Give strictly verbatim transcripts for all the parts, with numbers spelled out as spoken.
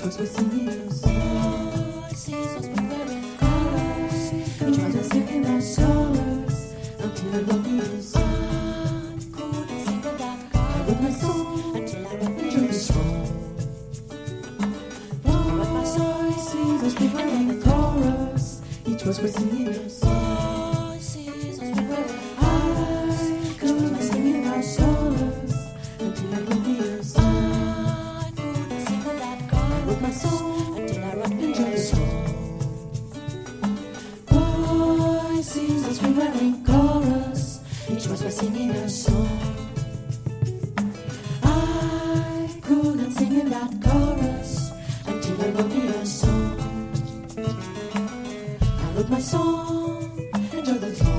was were singing our voices were wearing colors. Each was singing our sorrows until I wrote me a song. I couldn't sing without colors. I wrote my song until I wrote me a song. I wrote my voices were wearing colors. Each was were singing our voices were wearing colors. Each was were singing our sorrows until I wrote me a song. My song until I wrote me a song. Voices as we were in chorus, each was was singing a song. I couldn't sing in that chorus until I wrote me a song. I wrote my song, enjoy the song.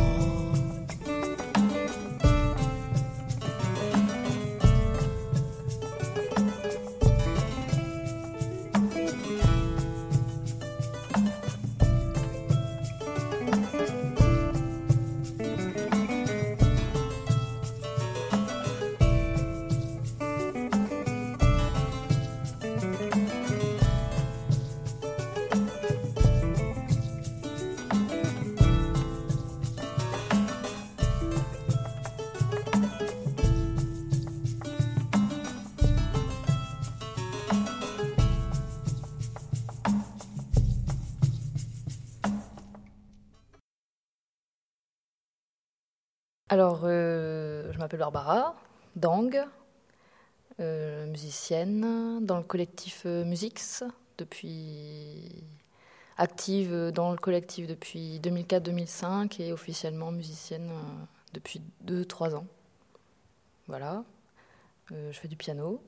Alors, euh, je m'appelle Barbara Dang, euh, musicienne dans le collectif euh, Musix, depuis active dans le collectif depuis deux mille quatre deux mille cinq et officiellement musicienne euh, depuis deux trois ans. Voilà, euh, je fais du piano,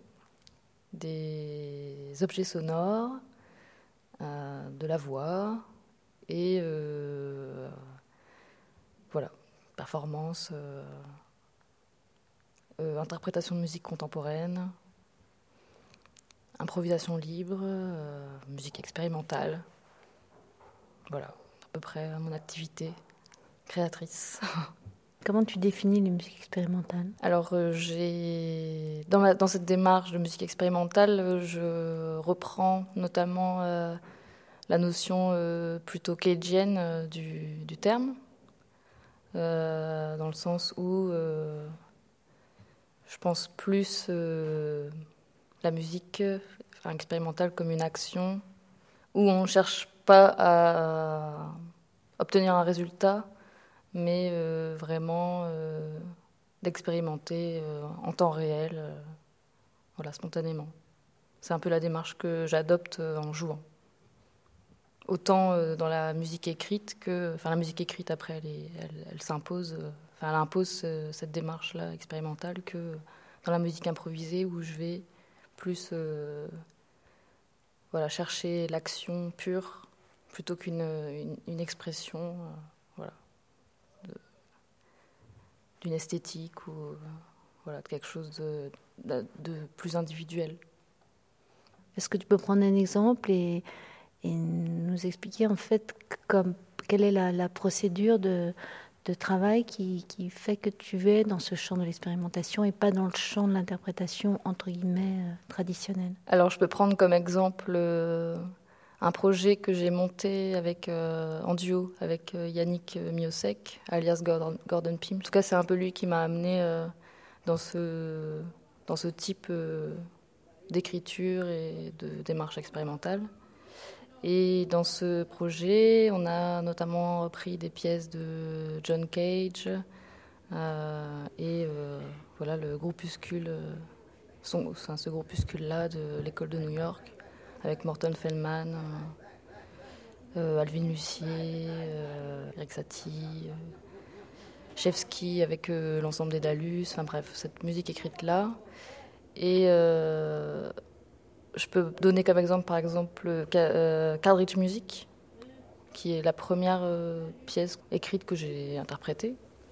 des objets sonores, euh, de la voix et euh, voilà. Performance, euh, euh, interprétation de musique contemporaine, improvisation libre, euh, musique expérimentale. Voilà, à peu près mon activité créatrice. Comment tu définis les musiques expérimentales ? Alors, euh, j'ai dans, ma, dans cette démarche de musique expérimentale, euh, je reprends notamment euh, la notion euh, plutôt cageenne euh, du, du terme. Euh, dans le sens où euh, je pense plus euh, la musique enfin, expérimentale comme une action où on ne cherche pas à obtenir un résultat, mais euh, vraiment euh, d'expérimenter euh, en temps réel, euh, voilà, spontanément. C'est un peu la démarche que j'adopte euh, en jouant. Autant euh, dans la musique écrite que... Enfin, la musique écrite, après, elle, est, elle, elle s'impose... Euh, enfin, elle impose euh, cette démarche-là expérimentale que dans la musique improvisée où je vais plus euh, voilà, chercher l'action pure plutôt qu'une une, une expression euh, voilà, de, d'une esthétique ou euh, voilà, de quelque chose de, de, de plus individuel. Est-ce que tu peux prendre un exemple et... et nous expliquer en fait comme, quelle est la, la procédure de, de travail qui, qui fait que tu es dans ce champ de l'expérimentation et pas dans le champ de l'interprétation entre guillemets euh, traditionnelle. Alors je peux prendre comme exemple euh, un projet que j'ai monté avec, euh, en duo avec euh, Yannick Miosek, alias Gordon, Gordon Pym. En tout cas c'est un peu lui qui m'a amené euh, dans, ce, dans ce type euh, d'écriture et de démarche expérimentale. Et dans ce projet, on a notamment repris des pièces de John Cage euh, et euh, voilà le groupuscule, euh, son, enfin, ce groupuscule-là de l'école de New York avec Morton Feldman, euh, Alvin Lucier, euh, Eric Satie, euh, Chevsky avec euh, l'ensemble des Dalus, enfin bref, cette musique écrite-là. Et euh, je peux donner comme exemple, par exemple, euh, Cardridge Music, qui est la première euh, pièce écrite que j'ai interprétée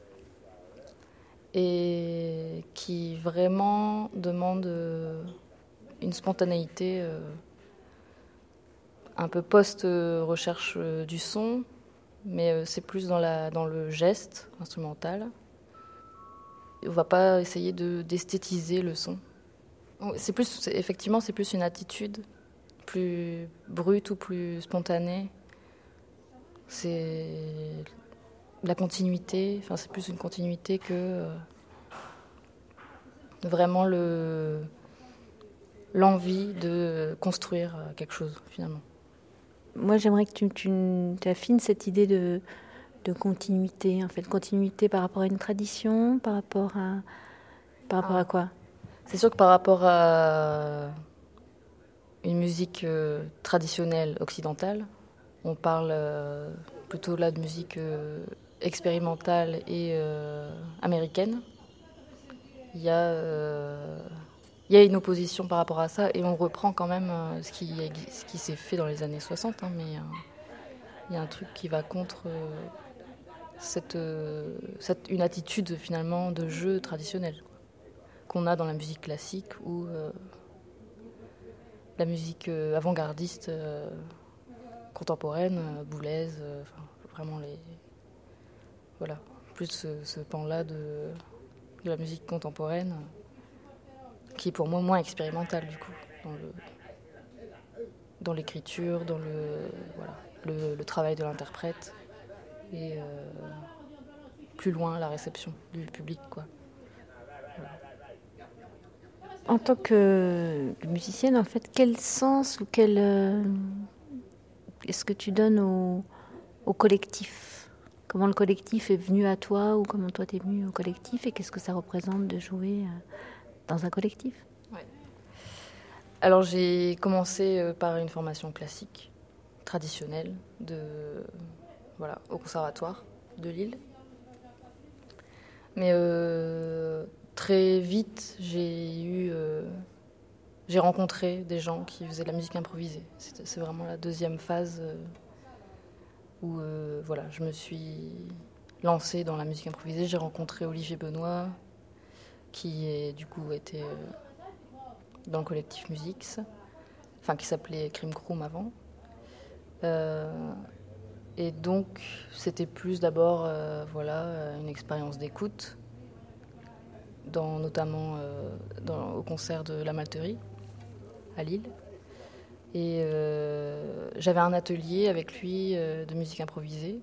et qui vraiment demande euh, une spontanéité euh, un peu post-recherche euh, du son, mais euh, c'est plus dans, la, dans le geste instrumental. On ne va pas essayer de, d'esthétiser le son. C'est plus, c'est, effectivement, c'est plus une attitude plus brute ou plus spontanée. C'est la continuité, enfin c'est plus une continuité que euh, vraiment le, l'envie de construire quelque chose finalement. Moi, j'aimerais que tu, tu affines cette idée de, de continuité, en fait, continuité par rapport à une tradition, par rapport à, par rapport Ah. à quoi? C'est sûr que par rapport à une musique euh, traditionnelle occidentale, on parle euh, plutôt là de musique euh, expérimentale et euh, américaine. Il y a, euh, il y a une opposition par rapport à ça et on reprend quand même euh, ce qui, ce qui s'est fait dans les années soixante, hein, mais euh, il y a un truc qui va contre euh, cette, euh, cette, une attitude finalement de jeu traditionnel qu'on a dans la musique classique ou euh, la musique euh, avant-gardiste euh, contemporaine, euh, Boulez, euh, enfin, vraiment les... Voilà, plus ce, ce pan-là de, de la musique contemporaine euh, qui est pour moi moins expérimental du coup, dans, le, dans l'écriture, dans le, voilà, le, le travail de l'interprète et euh, plus loin la réception du public, quoi. En tant que musicienne, en fait, quel sens ou quel euh, est-ce que tu donnes au, au collectif? Comment le collectif est venu à toi ou comment toi t'es venu au collectif et qu'est-ce que ça représente de jouer euh, dans un collectif? Ouais. Alors j'ai commencé euh, par une formation classique, traditionnelle, de, voilà, au conservatoire de Lille. Mais euh, très vite, j'ai eu, euh, j'ai rencontré des gens qui faisaient de la musique improvisée. C'est, c'est vraiment la deuxième phase euh, où euh, voilà, je me suis lancée dans la musique improvisée. J'ai rencontré Olivier Benoît, qui est, du coup était euh, dans le collectif Musix, enfin qui s'appelait Crime Chrome avant. Euh, et donc, c'était plus d'abord euh, voilà, une expérience d'écoute. Dans, notamment euh, dans, au concert de La Malterie à Lille. Et euh, j'avais un atelier avec lui euh, de musique improvisée.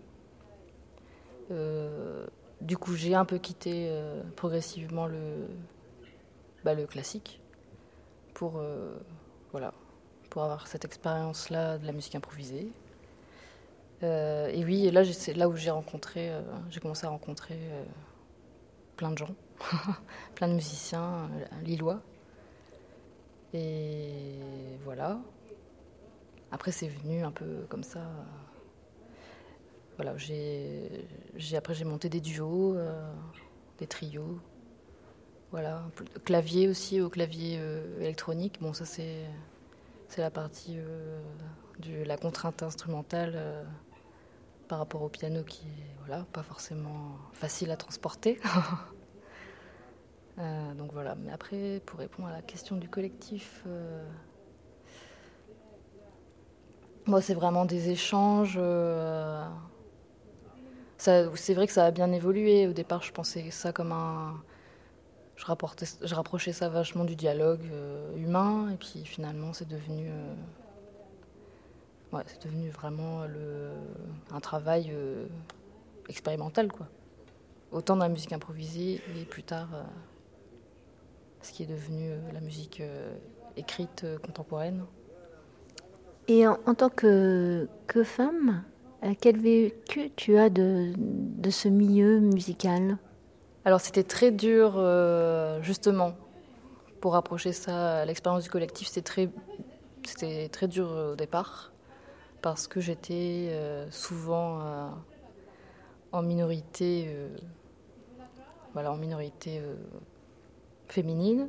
Euh, du coup, j'ai un peu quitté euh, progressivement le, bah, le classique pour, euh, voilà, pour avoir cette expérience-là de la musique improvisée. Euh, et oui, et là, c'est là où j'ai rencontré, euh, j'ai commencé à rencontrer euh, plein de gens. Plein de musiciens euh, lillois. Et voilà. Après, c'est venu un peu comme ça. Voilà, j'ai, j'ai, après, j'ai monté des duos, euh, des trios. Voilà. Clavier aussi, au clavier euh, électronique. Bon, ça, c'est, c'est la partie euh, de la contrainte instrumentale euh, par rapport au piano qui est voilà, pas forcément facile à transporter. Euh, donc voilà, mais après, pour répondre à la question du collectif, euh, moi c'est vraiment des échanges. Euh, ça, c'est vrai que ça a bien évolué. Au départ, je pensais ça comme un. Je, rapportais, je rapprochais ça vachement du dialogue euh, humain, et puis finalement, c'est devenu. Euh, ouais, c'est devenu vraiment le, un travail euh, expérimental, quoi. Autant dans la musique improvisée, et plus tard. Euh, ce qui est devenu euh, la musique euh, écrite euh, contemporaine. Et en, en tant que, que femme, euh, quel vécu tu as de, de ce milieu musical? Alors c'était très dur, euh, justement, pour rapprocher ça à l'expérience du collectif, c'était très, c'était très dur au départ, parce que j'étais euh, souvent euh, en minorité, euh, voilà, en minorité euh, féminine,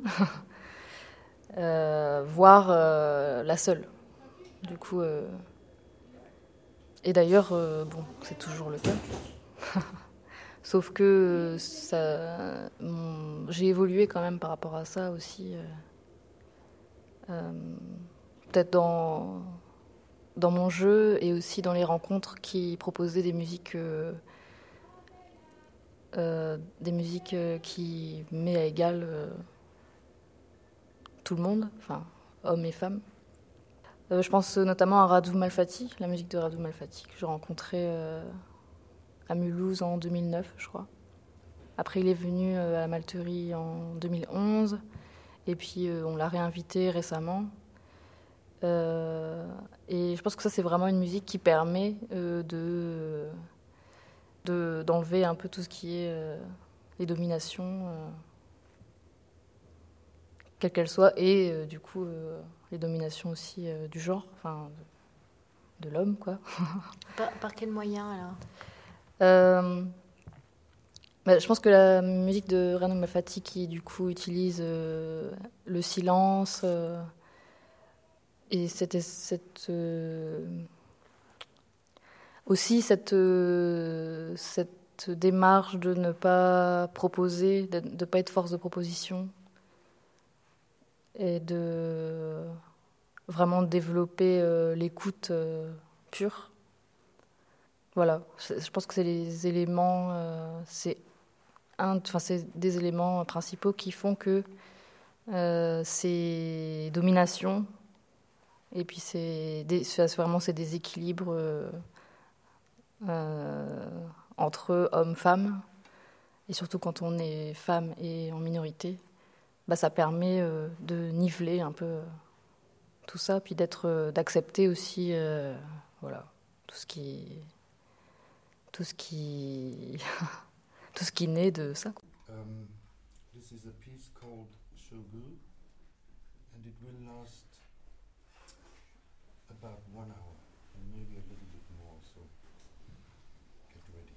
euh, voire euh, la seule. Du coup, euh... et d'ailleurs, euh, bon, c'est toujours le cas. Sauf que ça, mon... j'ai évolué quand même par rapport à ça aussi. Euh... Euh... Peut-être dans dans mon jeu et aussi dans les rencontres qui proposaient des musiques, euh... Euh, des musiques qui mettent à égal euh... tout le monde, enfin hommes et femmes. Euh, je pense notamment à Radu Malfatti, la musique de Radu Malfatti, que j'ai rencontré euh, à Mulhouse en deux mille neuf, je crois. Après, il est venu euh, à la Malterie en deux mille onze, et puis euh, on l'a réinvité récemment. Euh, et je pense que ça, c'est vraiment une musique qui permet euh, de, de, d'enlever un peu tout ce qui est euh, les dominations, euh, quelles qu'elles soient, et euh, du coup, euh, les dominations aussi euh, du genre, enfin, de, de l'homme, quoi. Par, par quel moyen alors? Euh, bah, je pense que la musique de Radu Malfatti, qui du coup utilise euh, le silence euh, et cette, cette euh, aussi cette, euh, cette démarche de ne pas proposer, de ne pas être force de proposition et de vraiment développer euh, l'écoute euh, pure. Voilà, je, je pense que c'est les éléments, euh, c'est un, enfin c'est des éléments principaux qui font que euh, ces dominations et puis c'est des, c'est vraiment ces déséquilibres euh, euh, entre hommes-femmes. Et surtout quand on est femme et en minorité, bah ça permet euh, de niveler un peu euh, tout ça, puis d'être, euh, d'accepter aussi, euh, voilà, tout ce qui, tout ce qui, tout ce qui naît de ça. Um, this is a piece called Shogu, and it will last about one hour, and maybe a little bit more. So get ready.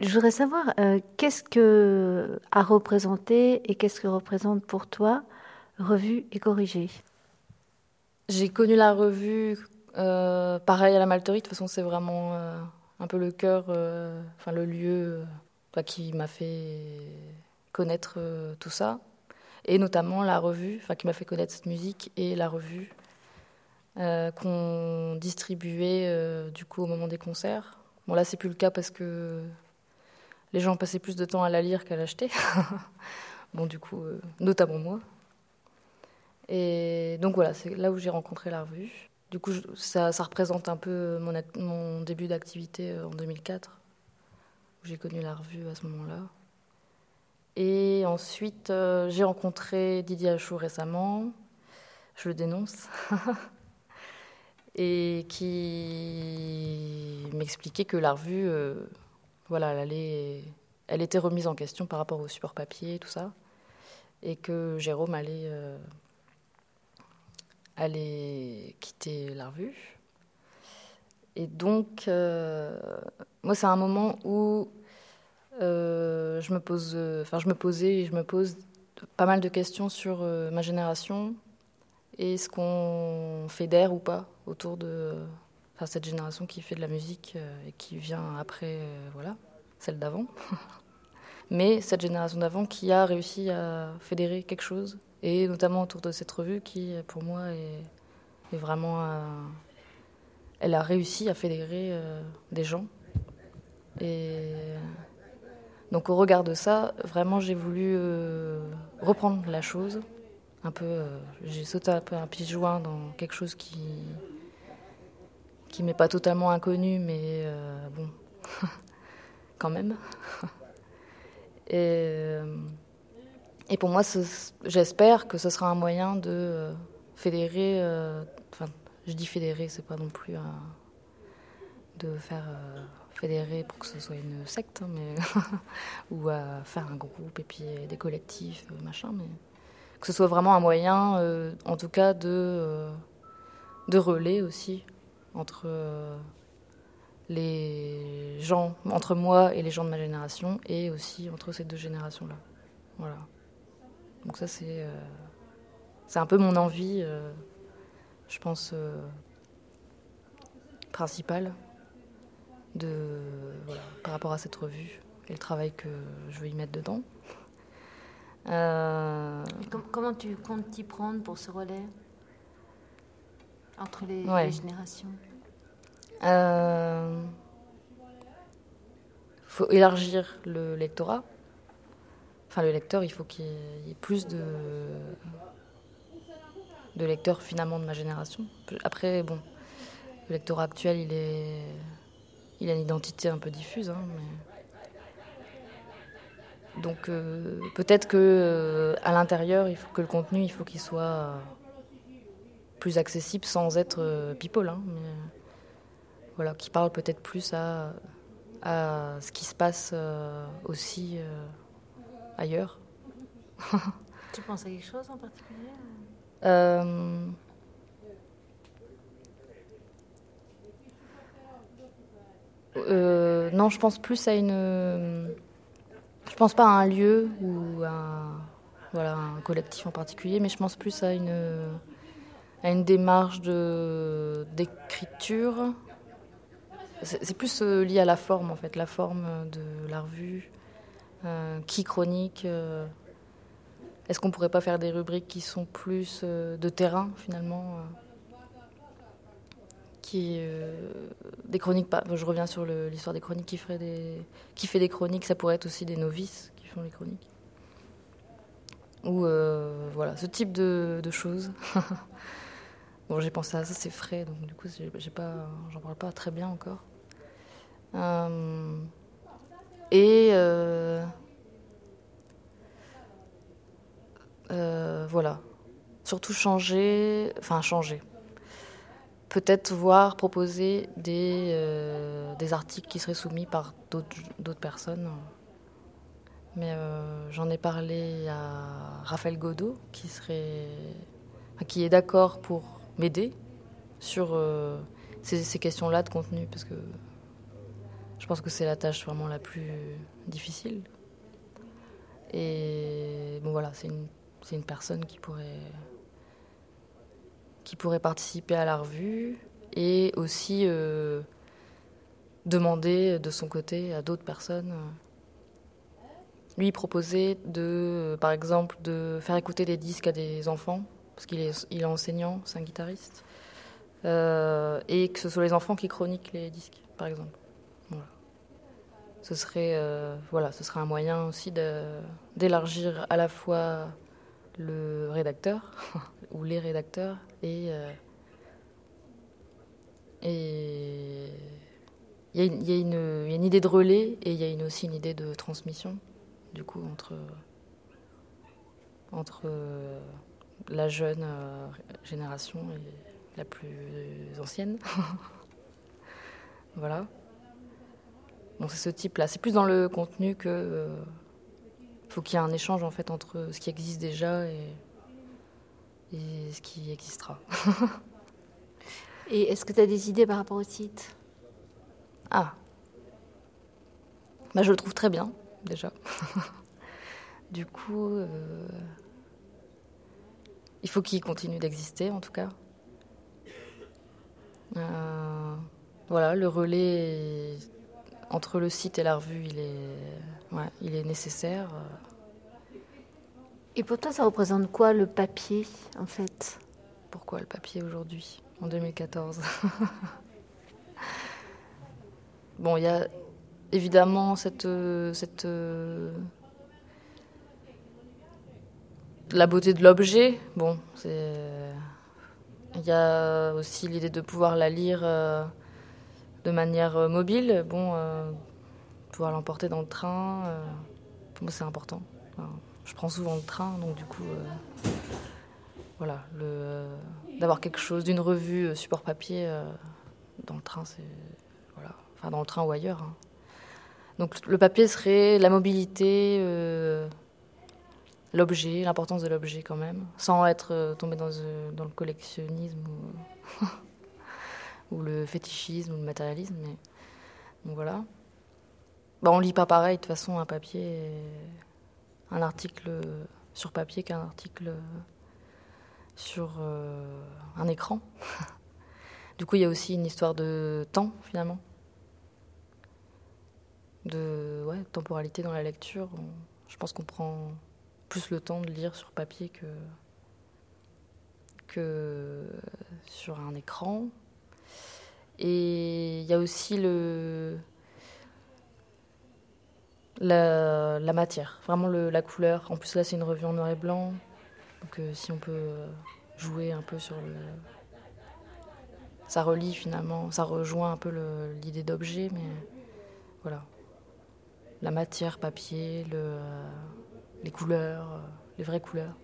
Je voudrais savoir euh, qu'est-ce que a représenté et qu'est-ce que représente pour toi Revue et Corrigée. J'ai connu la revue, euh, pareil à la Malterie. De toute façon, c'est vraiment euh, un peu le cœur, euh, enfin le lieu euh, qui m'a fait connaître euh, tout ça. Et notamment la revue, enfin qui m'a fait connaître cette musique et la revue euh, qu'on distribuait euh, du coup au moment des concerts. Bon là, c'est plus le cas parce que les gens passaient plus de temps à la lire qu'à l'acheter. Bon, du coup, euh, notamment moi. Et donc voilà, c'est là où j'ai rencontré la revue. Du coup, je, ça, ça représente un peu mon, act- mon début d'activité euh, en deux mille quatre, où j'ai connu la revue à ce moment-là. Et ensuite, euh, j'ai rencontré Didier Achou récemment, je le dénonce, et qui m'expliquait que la revue, euh, voilà, elle, allait, elle était remise en question par rapport au support papier et tout ça, et que Jérôme allait, euh, allait quitter la revue. Et donc, euh, moi, c'est un moment où euh, je me pose, enfin, je me posais et je me pose pas mal de questions sur euh, ma génération et ce qu'on fédère ou pas autour de enfin, cette génération qui fait de la musique euh, et qui vient après, euh, voilà, celle d'avant. Mais cette génération d'avant qui a réussi à fédérer quelque chose, et notamment autour de cette revue qui, pour moi, est, est vraiment... Euh, elle a réussi à fédérer euh, des gens. Et donc au regard de ça, vraiment, j'ai voulu euh, reprendre la chose. Un peu, euh, j'ai sauté un peu un pied joint dans quelque chose qui qui m'est pas totalement inconnu, mais euh, bon, quand même. Et, euh, et pour moi, ce, j'espère que ce sera un moyen de euh, fédérer. Euh, enfin, je dis fédérer, c'est pas non plus un, de faire euh, fédérer pour que ce soit une secte, hein, mais ou à faire un groupe et puis des collectifs, machin, mais que ce soit vraiment un moyen, euh, en tout cas, de, euh, de relais aussi entre euh, les gens, entre moi et les gens de ma génération, et aussi entre ces deux générations-là. Voilà. Donc ça, c'est, euh, c'est un peu mon envie, euh, je pense, euh, principale, de, voilà, par rapport à cette revue et le travail que je veux y mettre dedans. Euh... Et com- comment tu comptes t'y prendre pour ce relais entre les, Ouais. les générations? Euh... faut élargir le lectorat. Enfin, le lecteur, il faut qu'il y ait plus de, de lecteurs finalement de ma génération. Après, bon, le lectorat actuel, il est, il a une identité un peu diffuse, hein, mais... Donc euh, peut-être que euh, à l'intérieur, il faut que le contenu, il faut qu'il soit euh, plus accessible sans être euh, people, hein, mais voilà, qui parle peut-être plus à, à ce qui se passe euh, aussi euh, ailleurs. Tu penses à quelque chose en particulier? Euh, euh, non, je pense plus à une... Je pense pas à un lieu ou à un, voilà, un collectif en particulier, mais je pense plus à une, à une démarche de, d'écriture. C'est, c'est plus euh, lié à la forme, en fait, la forme de la revue. Euh, qui chronique euh, Est-ce qu'on pourrait pas faire des rubriques qui sont plus euh, de terrain, finalement euh, qui, euh, des chroniques, pas, je reviens sur le, l'histoire des chroniques, qui, ferait des, qui fait des chroniques, ça pourrait être aussi des novices qui font les chroniques. Ou euh, voilà, ce type de, de choses. Bon, j'ai pensé à ça, c'est frais, donc du coup, j'ai, j'ai pas, j'en parle pas très bien encore. Euh, et euh, euh, voilà, surtout changer, enfin changer. Peut-être voir proposer des, euh, des articles qui seraient soumis par d'autres, d'autres personnes. Mais euh, j'en ai parlé à Raphaël Godot, qui, serait, qui est d'accord pour m'aider sur euh, ces, ces questions-là de contenu, parce que Je pense que c'est la tâche vraiment la plus difficile. Et bon voilà, c'est une, c'est une personne qui pourrait, qui pourrait participer à la revue et aussi euh, demander de son côté à d'autres personnes. Lui, il proposait de, par exemple, de faire écouter des disques à des enfants, parce qu'il est, il est enseignant, c'est un guitariste, euh, et que ce soit les enfants qui chroniquent les disques, par exemple. Voilà. Ce serait, euh, voilà, ce serait un moyen aussi de, d'élargir à la fois le rédacteur, ou les rédacteurs, et... Euh, et il y a, une, il y a une, il y a une idée de relais, et il y a une, aussi une idée de transmission, du coup, entre, entre euh, la jeune euh, génération et la plus ancienne. Voilà. Bon, c'est ce type-là. C'est plus dans le contenu que euh, faut qu'il y ait un échange en fait entre ce qui existe déjà et, et ce qui existera. Et est-ce que tu as des idées par rapport au site ? Ah. Bah, je le trouve très bien, déjà. Du coup, euh, il faut qu'il continue d'exister, en tout cas. Euh, voilà, le relais entre le site et la revue, il est, ouais, il est nécessaire. Et pour toi, ça représente quoi le papier, en fait ? Pourquoi le papier aujourd'hui, en deux mille quatorze ? Bon, il y a évidemment cette, cette la beauté de l'objet. Bon, c'est il y a aussi l'idée de pouvoir la lire euh, de manière euh, mobile. Bon, euh, pouvoir l'emporter dans le train, euh, pour moi c'est important. Enfin, je prends souvent le train, donc du coup, euh, voilà, le, euh, d'avoir quelque chose d'une revue euh, support papier euh, dans le train, c'est voilà, enfin dans le train ou ailleurs. Hein. Donc le papier serait la mobilité, euh, l'objet, l'importance de l'objet quand même, sans être euh, tombé dans, euh, dans le collectionnisme ou, ou le fétichisme ou le matérialisme. Mais donc voilà. Bah, on lit pas pareil de toute façon un papier, un article sur papier qu'un article sur euh, un écran. Du coup, il y a aussi une histoire de temps finalement. De ouais, temporalité dans la lecture. On, je pense qu'on prend plus le temps de lire sur papier que, que sur un écran. Et il y a aussi le, la, la matière, vraiment le, la couleur. En plus là, c'est une revue en noir et blanc. Donc euh, si on peut jouer un peu sur le... Ça relie finalement, ça rejoint un peu le, l'idée d'objet, mais voilà. La matière, papier, le, euh, les couleurs, euh, les vraies couleurs,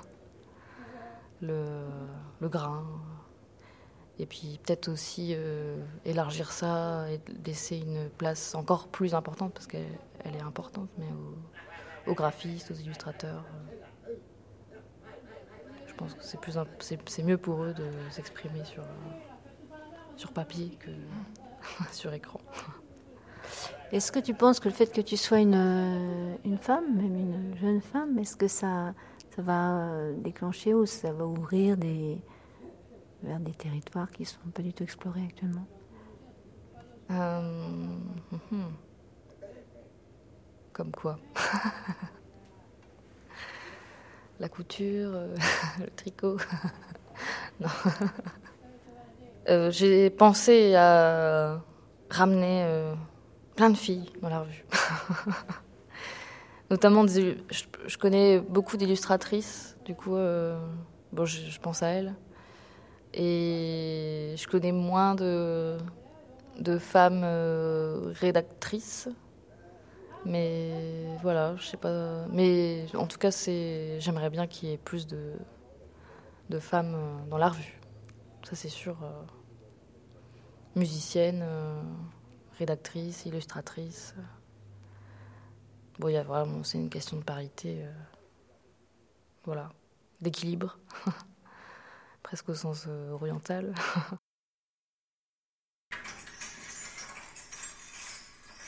le, le grain. Et puis peut-être aussi euh, élargir ça et laisser une place encore plus importante, parce qu'elle elle est importante, mais aux, aux graphistes, aux illustrateurs. Euh, je pense que c'est, plus, c'est, c'est mieux pour eux de s'exprimer sur, euh, sur papier que sur écran. Est-ce que tu penses que le fait que tu sois une, une femme, même une jeune femme, est-ce que ça, ça va déclencher ou ça va ouvrir des, vers des territoires qui ne sont pas du tout explorés actuellement ? euh, hum, Comme quoi ? La couture, euh, le tricot. Non. Euh, j'ai pensé à ramener... Euh, plein de filles dans la revue. Notamment, des, je, je connais beaucoup d'illustratrices, du coup, euh, bon, je, je pense à elles. Et je connais moins de, de femmes euh, rédactrices. Mais voilà, je sais pas. Mais en tout cas, c'est, j'aimerais bien qu'il y ait plus de, de femmes dans la revue. Ça, c'est sûr. Euh, musiciennes. Euh, rédactrice, illustratrice. Bon, il y a vraiment, c'est une question de parité, euh, voilà, d'équilibre, presque au sens euh, oriental.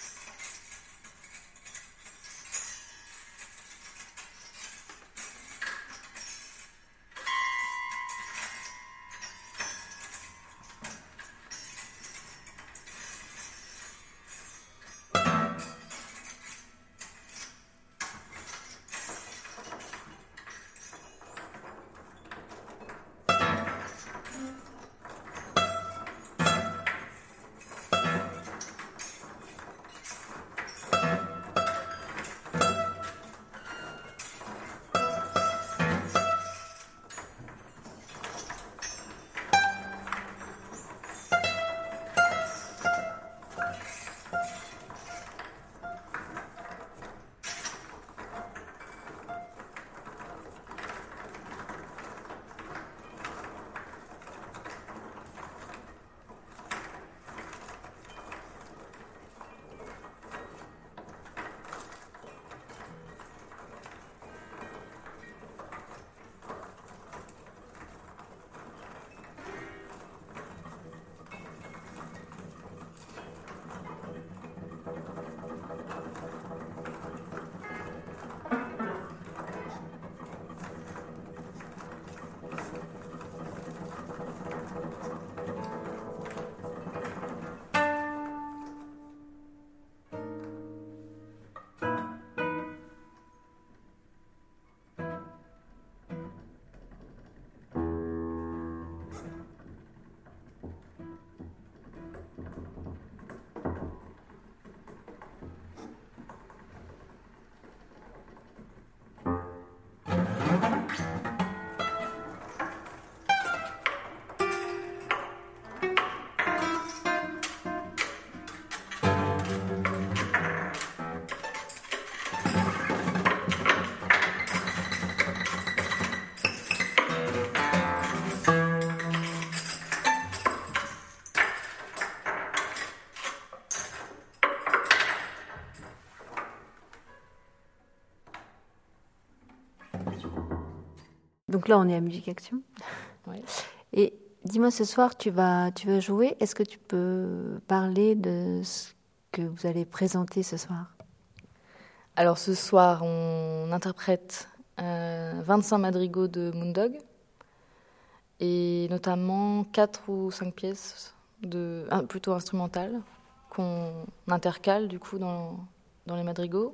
Donc là, on est à Musique Action. Ouais. Et dis-moi, ce soir, tu vas, tu vas jouer. Est-ce que tu peux parler de ce que vous allez présenter ce soir? Alors ce soir, on interprète euh, vingt-cinq madrigaux de Moondog et notamment quatre ou cinq pièces de, ah, plutôt instrumentales qu'on intercale du coup dans, dans les madrigaux.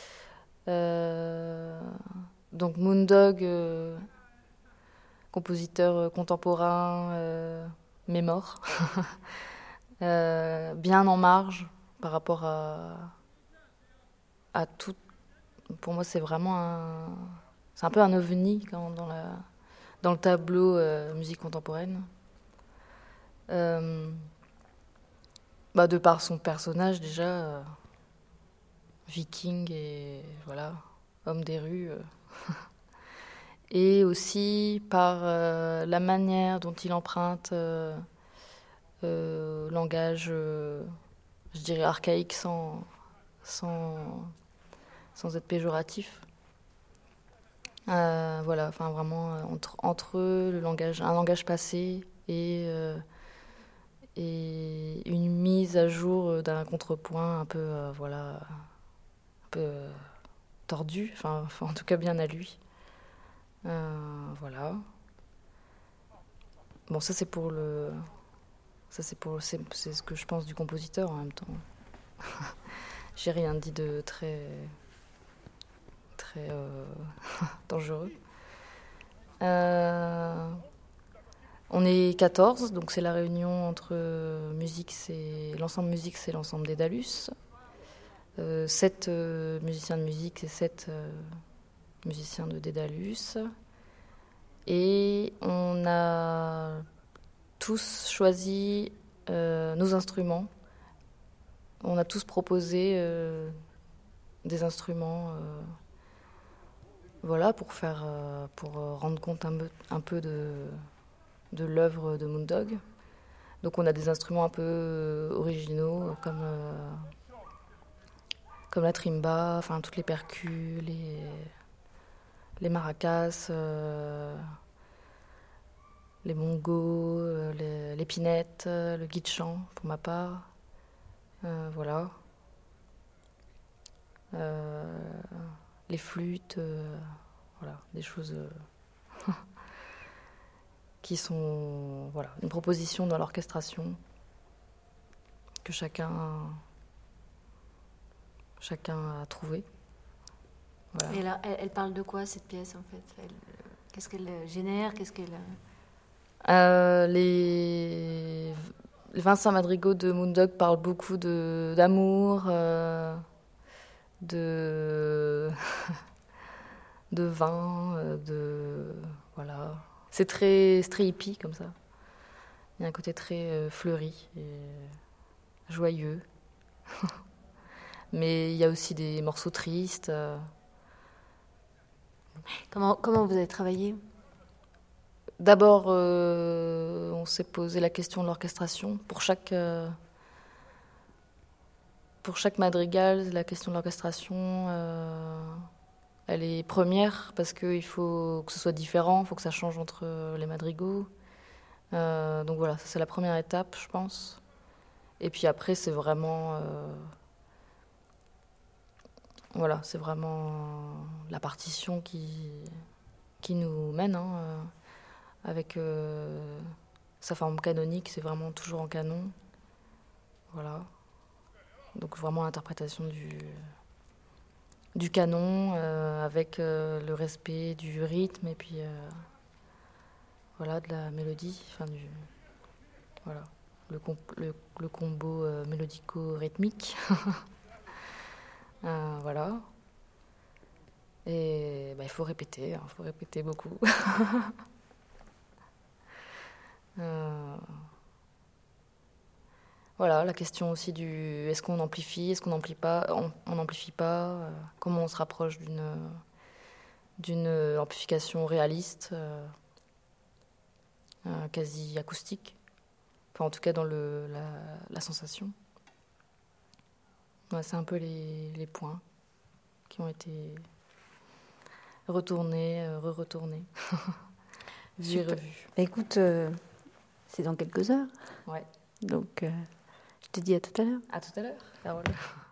Euh, donc Moondog, euh, compositeur contemporain, euh, mais mort, euh, bien en marge par rapport à, à tout. Pour moi, c'est vraiment un, c'est un peu un ovni quand, dans, la, dans le tableau euh, musique contemporaine. Euh, bah, de par son personnage déjà, euh, viking et voilà, homme des rues. Euh. Et aussi par euh, la manière dont il emprunte euh, euh, langage, euh, je dirais archaïque sans, sans, sans être péjoratif. Euh, voilà, enfin vraiment euh, entre, entre eux, le langage, un langage passé et, euh, et une mise à jour d'un contrepoint un peu, euh, voilà, un peu euh, tordu, enfin, enfin en tout cas bien à lui. Euh, voilà. Bon, ça c'est pour le, ça c'est pour, c'est, c'est ce que je pense du compositeur en même temps. J'ai rien dit de très, très euh, dangereux. Euh, on est quatorze, donc c'est la réunion entre musique, c'est l'ensemble musique, c'est l'ensemble des Dalus. Euh, sept euh, musiciens de musique et sept euh, musiciens de Dédalus. Et on a tous choisi euh, nos instruments. On a tous proposé euh, des instruments, euh, voilà, pour faire, euh, pour rendre compte un peu, un peu de, de l'œuvre de Moondog. Donc on a des instruments un peu euh, originaux, comme euh, comme la trimba, enfin toutes les percus, les les maracas, euh, les bongos, euh, les, les pinettes, euh, le guitchan pour ma part, euh, voilà. Euh, les flûtes, euh, voilà, des choses euh, qui sont, voilà, une proposition dans l'orchestration que chacun, chacun a trouvé. Voilà. Et là, elle, elle parle de quoi cette pièce en fait? Elle, qu'est-ce qu'elle génère? Qu'est-ce qu'elle euh, les... les vingt-cinq madrigaux de Moondog parlent beaucoup de d'amour, euh, de de vin, de voilà. C'est très, c'est très hippie comme ça. Il y a un côté très euh, fleuri et joyeux. Mais il y a aussi des morceaux tristes. Euh. Comment, comment vous avez travaillé? D'abord, euh, on s'est posé la question de l'orchestration. Pour chaque, euh, pour chaque madrigal, la question de l'orchestration, euh, elle est première parce qu'il faut que ce soit différent, il faut que ça change entre les madrigaux. Euh, donc voilà, ça c'est la première étape, je pense. Et puis après, c'est vraiment... Euh, voilà, c'est vraiment la partition qui, qui nous mène, hein, euh, avec euh, sa forme canonique, c'est vraiment toujours en canon. Voilà. Donc vraiment l'interprétation du, du canon, euh, avec euh, le respect du rythme et puis euh, voilà, de la mélodie, enfin du... Voilà. Le, comp- le, le combo euh, mélodico-rythmique. euh, voilà. Et bah, il faut répéter, il hein, faut répéter beaucoup. euh, voilà, la question aussi du est-ce qu'on amplifie, est-ce qu'on n'amplifie pas, on, on n'amplifie pas, euh, comment on se rapproche d'une, d'une amplification réaliste, euh, euh, quasi acoustique. Enfin, en tout cas, dans le, la, la sensation. Ouais, c'est un peu les, les points qui ont été retourner, euh, re-retourner. Vu et Super. revu. Bah, écoute, euh, c'est dans quelques heures. Ouais. Donc, euh, je te dis à tout à l'heure. À tout à l'heure, Carole.